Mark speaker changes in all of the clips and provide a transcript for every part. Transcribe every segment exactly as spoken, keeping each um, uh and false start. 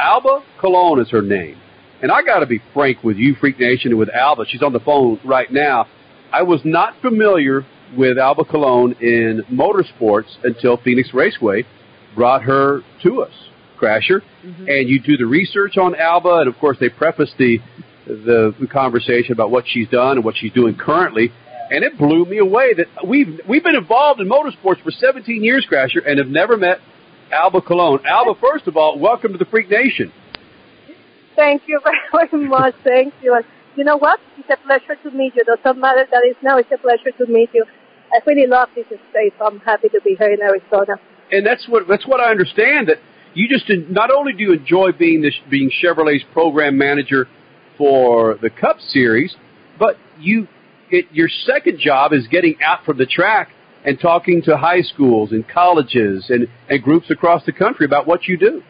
Speaker 1: Alba Colon is her name. And I got to be frank with you, Freak Nation, and with Alba. She's on the phone right now. I was not familiar with Alba Colon in motorsports until Phoenix Raceway brought her to us, Crasher. Mm-hmm. And you do the research on Alba, and, of course, they preface the, the the conversation about what she's done and what she's doing currently. And it blew me away that we've we've been involved in motorsports for seventeen years, Crasher, and have never met Alba Colon. Alba, first of all, welcome to the Freak Nation.
Speaker 2: Thank you very much. Thank you. And you know what? It's a pleasure to meet you. Doesn't matter that it's now. It's a pleasure to meet you. I really love this space. I'm happy to be here in Arizona.
Speaker 1: And that's what that's what I understand. That you just not only do you enjoy being this being Chevrolet's program manager for the Cup Series, but you it, your second job is getting out from the track and talking to high schools and colleges and, and groups across the country about what you do.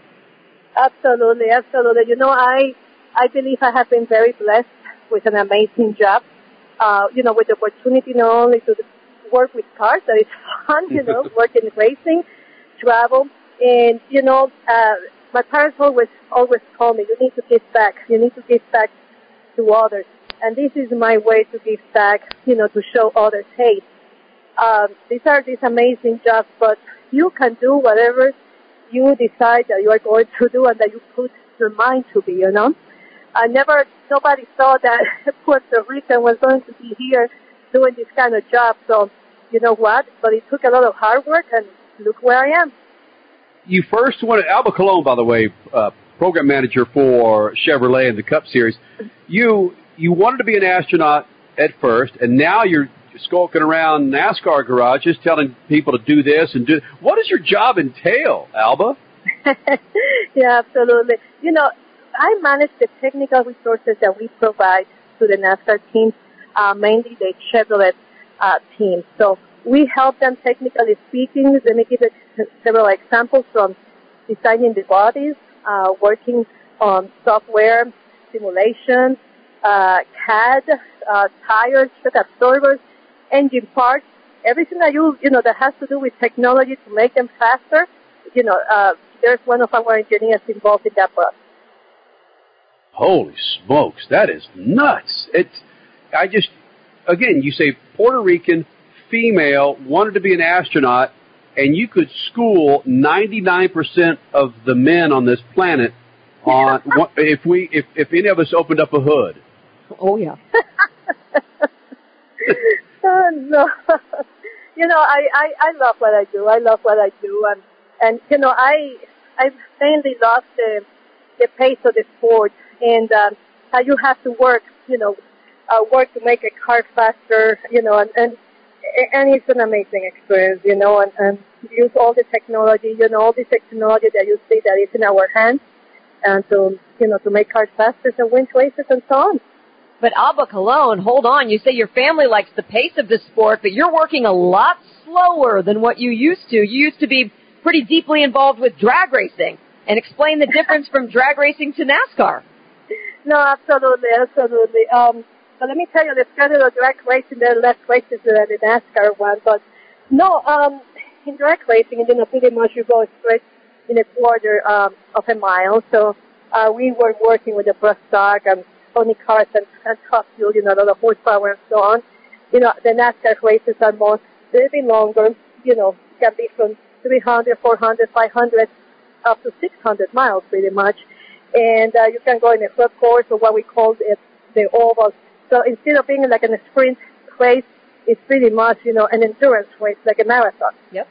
Speaker 2: Absolutely, absolutely. You know, I I believe I have been very blessed with an amazing job. Uh, you know, with the opportunity not only to work with cars, that is fun, you know, work in racing, travel, and, you know, uh, my parents always, always told me, you need to give back. You need to give back to others. And this is my way to give back, you know, to show others, hey, um, these are these amazing jobs, but you can do whatever you decide that you are going to do and that you put your mind to be, you know. I never, nobody thought that Puerto Rican was going to be here doing this kind of job. So, you know what? But it took a lot of hard work, and look where I am.
Speaker 1: You first wanted, Alba Colon, by the way, uh, program manager for Chevrolet in the Cup Series. You you wanted to be an astronaut at first, and now you're skulking around NASCAR garages telling people to do this and do. What does your job entail, Alba?
Speaker 2: Yeah, absolutely. You know, I manage the technical resources that we provide to the NASCAR teams, uh, mainly the Chevrolet uh, team. So we help them technically speaking. Let me give it several examples from designing the bodies, uh, working on software, simulation, uh, C A D, uh, tires, shock absorbers, engine parts, everything that you, you know, that has to do with technology to make them faster. You know, uh, there's one of our engineers involved in that process.
Speaker 1: Holy smokes, that is nuts. It's, I just, again, you say Puerto Rican, female, wanted to be an astronaut, and you could school ninety-nine percent of the men on this planet on if we if, if any of us opened up a hood.
Speaker 3: Oh, yeah.
Speaker 2: uh, no. You know, I, I, I love what I do. I love what I do. And, and you know, I I mainly love the, the pace of the sport and um, how you have to work, you know, uh, work to make a car faster, you know, and, and and it's an amazing experience, you know, and, and use all the technology, you know, all the technology that you see that is in our hands, and to, you know, to make cars faster and win races and so on.
Speaker 3: But Alba Colon, hold on, you say your family likes the pace of the sport, but you're working a lot slower than what you used to. You used to be pretty deeply involved with drag racing. And explain the difference from drag racing to NASCAR.
Speaker 2: No, absolutely, absolutely. Um, but let me tell you, the schedule of drag racing, there are less races than the NASCAR one. But no, um, in drag racing, you know, pretty much you go straight in a quarter um, of a mile. So uh, we were working with the brush stock and funny cars and, and top fuel, you know, a lot of horsepower and so on. You know, the NASCAR races are more, a little bit longer, you know, can be from three hundred, four hundred, five hundred, up to six hundred miles pretty much. And uh, you can go in a flip course or what we call it, the oval. So instead of being like in a sprint race, it's pretty much, you know, an endurance race, like a marathon.
Speaker 3: Yep.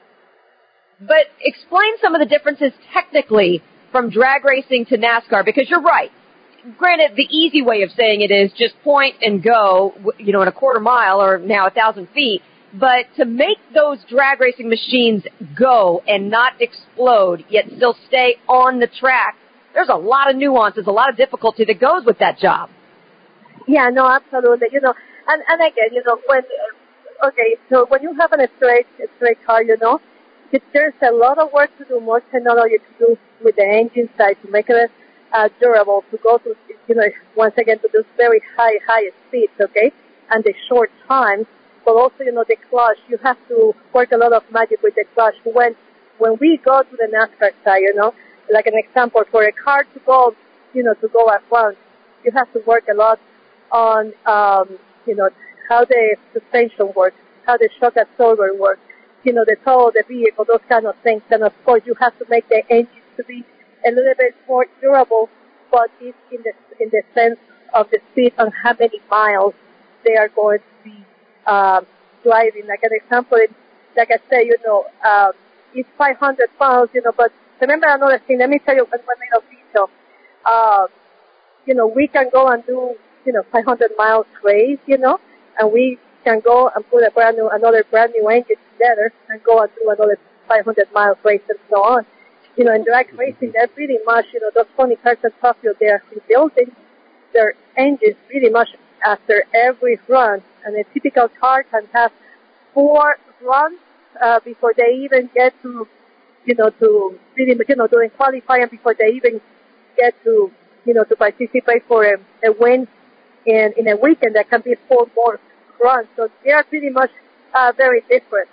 Speaker 3: But explain some of the differences technically from drag racing to NASCAR, because you're right. Granted, the easy way of saying it is just point and go, you know, in a quarter mile or now a thousand feet. But to make those drag racing machines go and not explode, yet still stay on the track, there's a lot of nuances, a lot of difficulty that goes with that job.
Speaker 2: Yeah, no, absolutely. You know, and, and again, you know, when, uh, okay, so when you have an straight, a straight car, you know, it, there's a lot of work to do, more technology to do with the engine side to make it uh, durable, to go to, you know, once again, to those very high, high speeds, okay, and the short times. But also, you know, the clutch, you have to work a lot of magic with the clutch. When when we go to the NASCAR side, you know, like an example, for a car to go, you know, to go at once, you have to work a lot on, um, you know, how the suspension works, how the shock absorber works, you know, the tow of the vehicle, those kind of things. And of course, you have to make the engine to be a little bit more durable, but it's in the in the sense of the speed and how many miles they are going to be um, driving. Like an example, like I say, you know, um, it's five hundred pounds, you know, but remember another thing, let me tell you one little detail. Uh, you know, we can go and do, you know, five hundred miles race, you know, and we can go and put a brand new, another brand new engine together and go and do another five hundred miles race and so on. You know, in drag racing, they're pretty much, you know, those twenty cars in Tokyo, they're rebuilding their engines pretty much after every run. And a typical car can have four runs uh, before they even get to, you know, to pretty much, you know, doing qualifying before they even get to, you know, to participate for a, a win in, in a weekend. That can be four more runs. So they are pretty much uh, very different.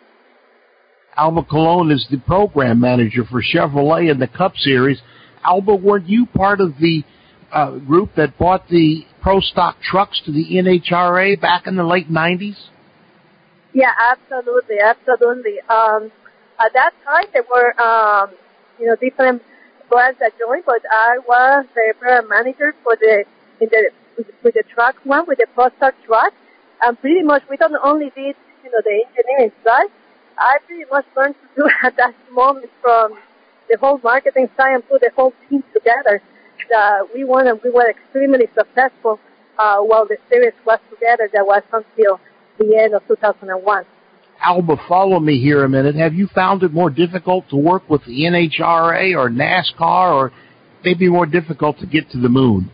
Speaker 4: Alba Colon is the program manager for Chevrolet in the Cup Series. Alba, weren't you part of the uh, group that bought the Pro Stock trucks to the N H R A back in the late nineties?
Speaker 2: Yeah, absolutely, absolutely. Um, at that time, there were, um, you know, different brands that joined, but I was the program manager for the, in the with, with the truck one, with the Pro Stock truck. And pretty much, we don't only did, you know, the engineering side. I pretty much learned to do at that moment from the whole marketing side and put the whole team together. That we won and we were extremely successful uh, while the series was together. That was until the end of two thousand one.
Speaker 4: Alba, follow me here a minute. Have you found it more difficult to work with the N H R A or NASCAR, or maybe more difficult to get to the moon?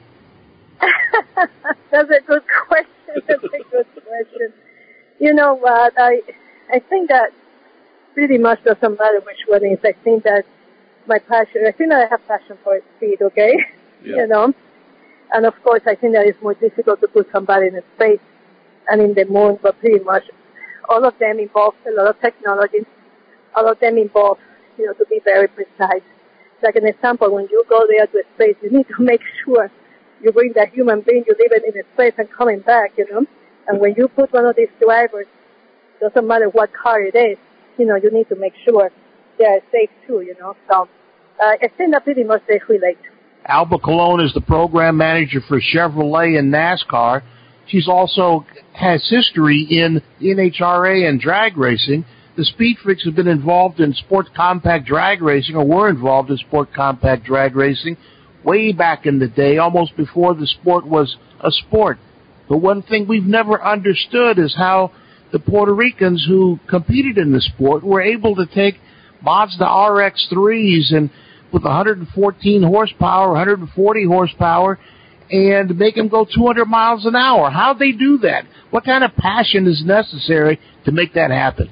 Speaker 2: That's a good question. That's a good question. You know what? I I think that pretty much doesn't matter which one it is. I think that my passion, I think that I have passion for speed, okay? Yeah. You know? And of course, I think that it's more difficult to put somebody in space and in the moon, but pretty much all of them involve a lot of technology. All of them involve, you know, to be very precise. Like an example, when you go there to space, you need to make sure you bring that human being, you leave it in space and coming back, you know? And when you put one of these drivers, doesn't matter what car it is, you know, you need to make sure they are safe too, you know. So uh, I think that pretty much they relate.
Speaker 4: Alba Colon is the program manager for Chevrolet and NASCAR. She's also has history in N H R A and drag racing. The Speed Freaks have been involved in sport compact drag racing, or were involved in sport compact drag racing, way back in the day, almost before the sport was a sport. But one thing we've never understood is how the Puerto Ricans who competed in the sport were able to take Mazda R X threes and with one hundred fourteen horsepower, one hundred forty horsepower, and make them go two hundred miles an hour. How'd they do that? What kind of passion is necessary to make that happen?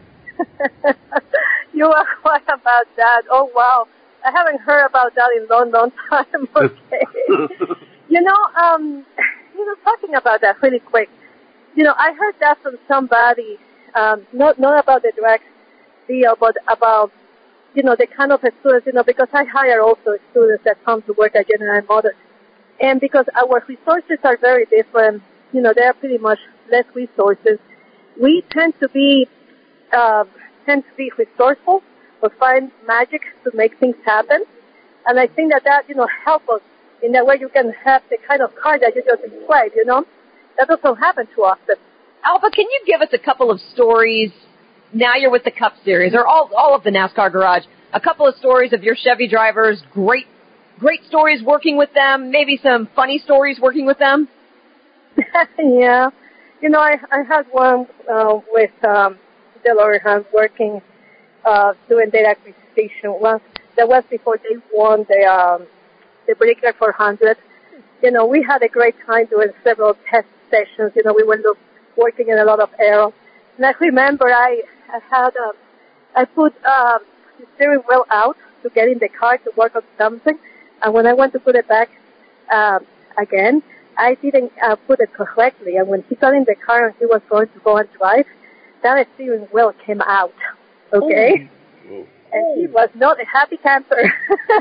Speaker 2: You are quiet about that. Oh, wow. I haven't heard about that in a long, long time. Okay. you know, um, you know, talking about that really quick, you know, I heard that from somebody, um, not, not about the drag deal, but about, you know, the kind of students, you know, because I hire also students that come to work at General Motors. And because our resources are very different, you know, they are pretty much less resources. We tend to be, uh, tend to be resourceful or find magic to make things happen. And I think that that, you know, helps us in that way you can have the kind of car that you just described, you know. That doesn't happen too often.
Speaker 3: Alba, can you give us a couple of stories? Now you're with the Cup Series, or all all of the NASCAR Garage. A couple of stories of your Chevy drivers, great great stories working with them, maybe some funny stories working with them?
Speaker 2: Yeah. You know, I, I had one uh, with um, DeLorean working, uh, doing data acquisition. Once, that was before they won the, um, the Brickyard four hundred. You know, we had a great time doing several test sessions. You know, we were look, working in a lot of aero. And I remember I, I had, um, I put um, the steering wheel out to get in the car to work on something. And when I went to put it back um, again, I didn't uh, put it correctly. And when he got in the car and he was going to go and drive, that steering wheel came out. Okay? And he was not a happy camper.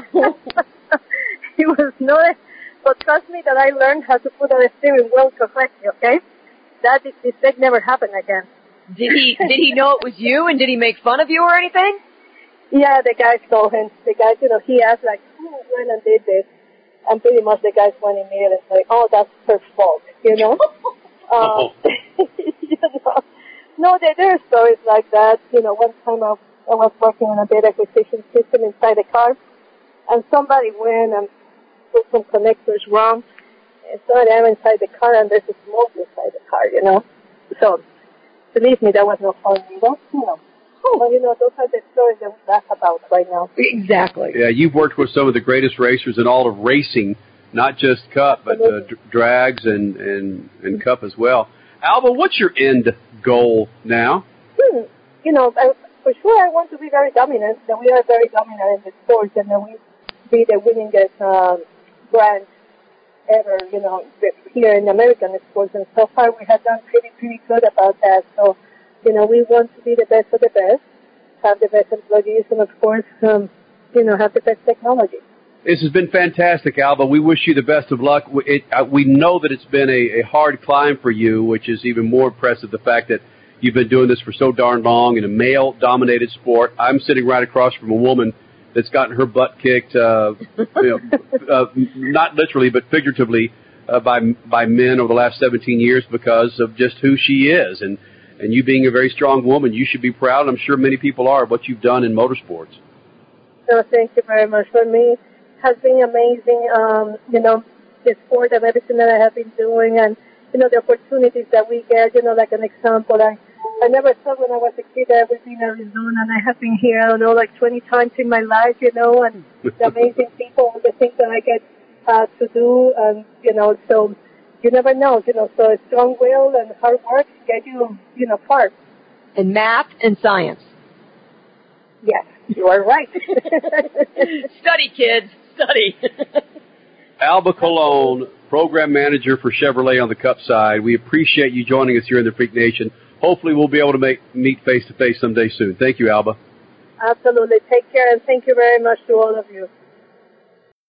Speaker 2: He was not a, but trust me that I learned how to put on a steering wheel correctly, okay? That mistake never happened again.
Speaker 3: Did he, did he know it was you, and did he make fun of you or anything?
Speaker 2: Yeah, the guys told him. The guys, you know, he asked, like, who went and did this? And pretty much the guys went immediately and like, oh, that's her fault, you know?
Speaker 1: Oh.
Speaker 2: uh, you know? No, there, there are stories like that. You know, one time I, I was working on a data acquisition system inside the car, and somebody went and put some connectors wrong. And so I'm inside the car, and there's a smoke inside the car, you know? So, believe me, that was no fun either, you know. Well, you know, those are the stories that we laugh about right now.
Speaker 3: Exactly.
Speaker 1: Yeah, you've worked with some of the greatest racers in all of racing, not just Cup, but uh, d- drags and, and, and Cup as well. Alba, what's your end goal now?
Speaker 2: Hmm. You know, I, for sure I want to be very dominant, that we are very dominant in the sport, and that we be the winningest um, brand ever, you know, here in American sports. And so far we have done pretty, pretty good about that. So, you know, we want to be the best of the best, have the best employees, and of course, um, you know, have the best technology.
Speaker 1: This has been fantastic, Alba. We wish you the best of luck. We, it, uh, we know that it's been a, a hard climb for you, which is even more impressive, the fact that you've been doing this for so darn long in a male-dominated sport. I'm sitting right across from a woman that's gotten her butt kicked, uh, you know, uh, not literally but figuratively, uh, by by men over the last seventeen years because of just who she is. And, and you being a very strong woman, you should be proud, and I'm sure many people are, of what you've done in motorsports.
Speaker 2: So thank you very much. For me, it has been amazing, um, you know, the sport and everything that I have been doing, and, you know, the opportunities that we get, you know, like an example, I, I never thought when I was a kid I would be in Arizona, and I have been here, I don't know, like twenty times in my life, you know, and the amazing people and the things that I get uh, to do, and, you know, so you never know, you know, so strong will and hard work get you, you know, far.
Speaker 3: And math and science.
Speaker 2: Yes, you are right.
Speaker 3: Study, kids, study.
Speaker 1: Alba Colon, Program Manager for Chevrolet on the Cup side. We appreciate you joining us here in the Freak Nation. Hopefully we'll be able to make, meet face-to-face someday soon. Thank you, Alba.
Speaker 2: Absolutely. Take care, and thank you very much to all of you.